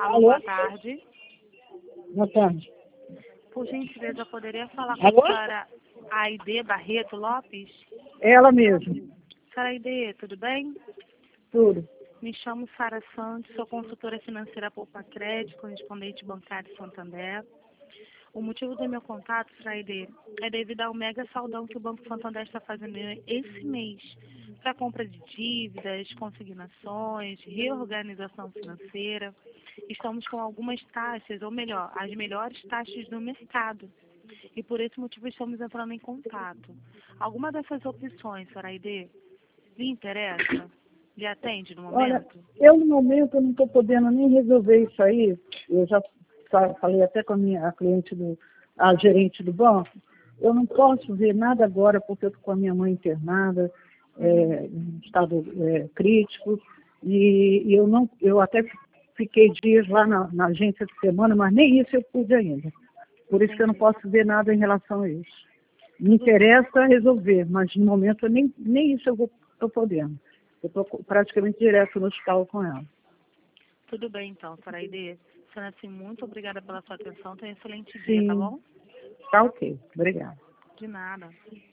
Alô, boa tarde. Boa tarde. Por gentileza, poderia falar com a senhora Aide Barreto Lopes? Ela mesma. Senhora Aide, tudo bem? Tudo. Me chamo Sara Santos, sou consultora financeira Poupa Crédito, correspondente bancário Santander. O motivo do meu contato, senhora Aide, é devido ao mega saldão que o Banco Santander está fazendo esse mês para compra de dívidas, consignações, reorganização financeira. Estamos com algumas taxas, ou melhor, as melhores taxas do mercado. E por esse motivo estamos entrando em contato. Alguma dessas opções, senhora Aide, lhe interessa? Lhe atende no momento? Olha, eu no momento não estou podendo nem resolver isso aí. Eu já falei até com a cliente, a gerente do banco. Eu não posso ver nada agora porque eu estou com a minha mãe internada, em estado crítico, e eu até fiquei dias lá na agência de semana, mas nem isso eu pude ainda. Por isso que eu não posso ver nada em relação a isso. Me interessa resolver, mas no momento nem isso eu estou podendo. Eu estou praticamente direto no hospital com ela. Tudo bem, então, senhora Aide. Senhora, assim, muito obrigada pela sua atenção. Tenha um excelente Sim. dia, tá bom? Tá ok. Obrigada. De nada.